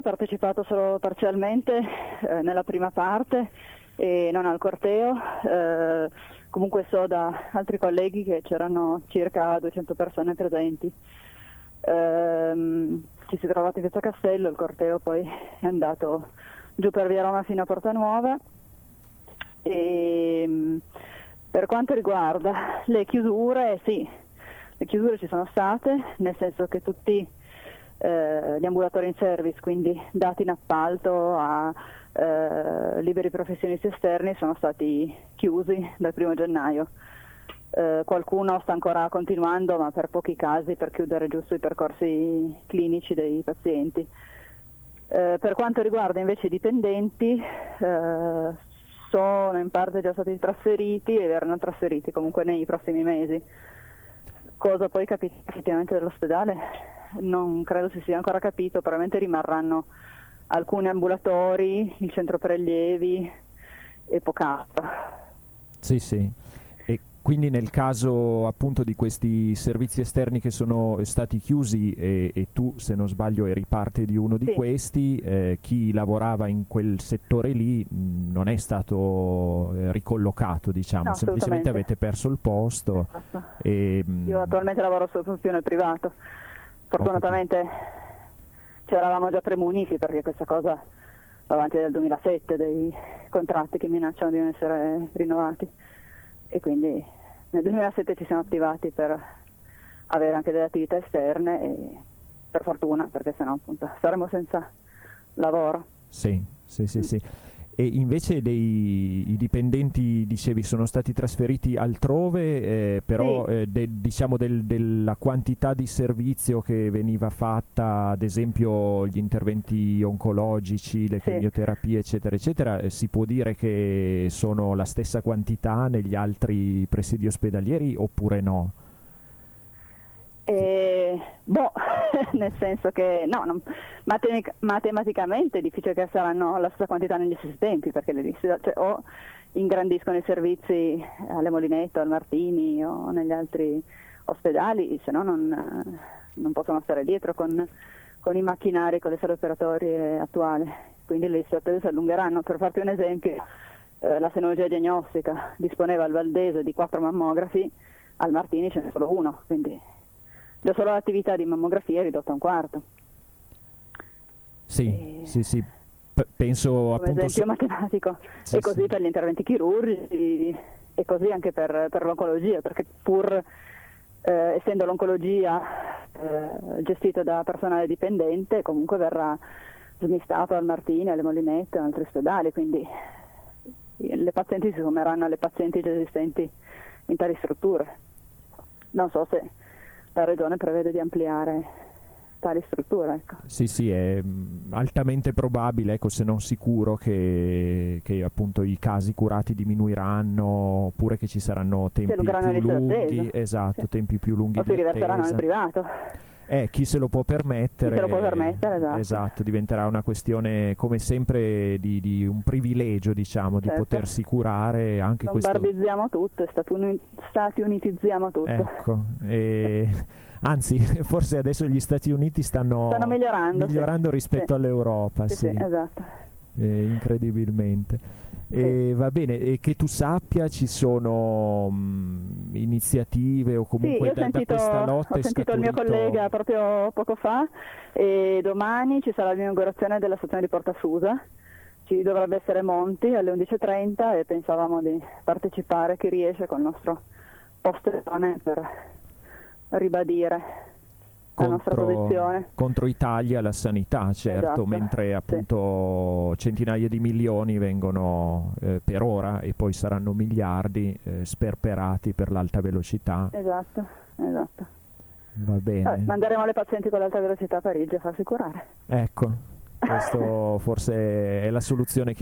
partecipato solo parzialmente nella prima parte e non al corteo. Comunque so da altri colleghi che c'erano circa 200 persone presenti. Ci si è trovati in Piazza Castello, il corteo poi è andato giù per via Roma fino a Porta Nuova. E per quanto riguarda le chiusure, sì, le chiusure ci sono state, nel senso che tutti gli ambulatori in service, quindi dati in appalto a liberi professionisti esterni, sono stati chiusi dal 1 gennaio. Qualcuno sta ancora continuando, ma per pochi casi, per chiudere giusto i percorsi clinici dei pazienti. Per quanto riguarda invece i dipendenti, sono in parte già stati trasferiti e verranno trasferiti comunque nei prossimi mesi. Cosa poi capita effettivamente dell'ospedale? Non credo si sia ancora capito, probabilmente rimarranno alcuni ambulatori, il centro prelievi e poch'altro. Sì, sì. E quindi nel caso appunto di questi servizi esterni che sono stati chiusi e tu, se non sbaglio, eri parte di uno di Sì. questi, chi lavorava in quel settore lì non è stato ricollocato, diciamo, No, semplicemente avete perso il posto. Esatto. E, Io attualmente lavoro solo più nel privato. Fortunatamente ci eravamo già premuniti, perché questa cosa va avanti dal 2007, dei contratti che minacciano di non essere rinnovati, e quindi nel 2007 ci siamo attivati per avere anche delle attività esterne, e per fortuna, perché sennò appunto saremmo senza lavoro. Sì. E invece i dipendenti, dicevi, sono stati trasferiti altrove, però Sì. diciamo della quantità di servizio che veniva fatta, ad esempio gli interventi oncologici, le chemioterapie, eccetera, eccetera, si può dire che sono la stessa quantità negli altri presidi ospedalieri oppure no? Nel senso che matematicamente è difficile che saranno la stessa quantità negli stessi tempi, perché o ingrandiscono i servizi alle Molinetto, al Martini o negli altri ospedali, se no non possono stare dietro con i macchinari, con le sale operatorie attuali, quindi le liste d'attesa si allungheranno. Per farti un esempio, la senologia diagnostica disponeva al Valdese di 4 mammografi, al Martini ce n'è solo uno, quindi già solo l'attività di mammografia è ridotta a un quarto. Sì. Penso Come appunto esempio matematico. Sì, e così per gli interventi chirurgici, e così anche per l'oncologia, perché pur essendo l'oncologia gestita da personale dipendente, comunque verrà smistato al Martini, alle Molinette e ad altri ospedali, quindi le pazienti si sommeranno alle pazienti già esistenti in tali strutture. Non so se la Regione prevede di ampliare tali strutture. Ecco. Sì, è altamente probabile, se non sicuro, che appunto i casi curati diminuiranno, oppure che ci saranno tempi più lunghi, tempi più lunghi o si riverseranno nel privato. Chi se lo può permettere, esatto. Diventerà una questione, come sempre, di un privilegio, diciamo, di potersi curare anche questo. Barbizziamo tutto, Stati Unitizziamo tutto. Ecco, anzi, forse adesso gli Stati Uniti stanno migliorando rispetto all'Europa. Sì, esatto. Incredibilmente. Va bene, e che tu sappia ci sono iniziative o comunque da questa lotta ho sentito il mio collega proprio poco fa, e domani ci sarà l'inaugurazione della stazione di Porta Susa. Ci dovrebbe essere Monti alle 11:30 e pensavamo di partecipare, chi riesce, col nostro posterone per ribadire la nostra posizione. Contro i tagli alla sanità, certo, esatto, mentre appunto centinaia di milioni vengono per ora, e poi saranno miliardi sperperati per l'alta velocità. Esatto. Va bene. Manderemo le pazienti con l'alta velocità a Parigi a farsi curare. Ecco, questo forse è la soluzione che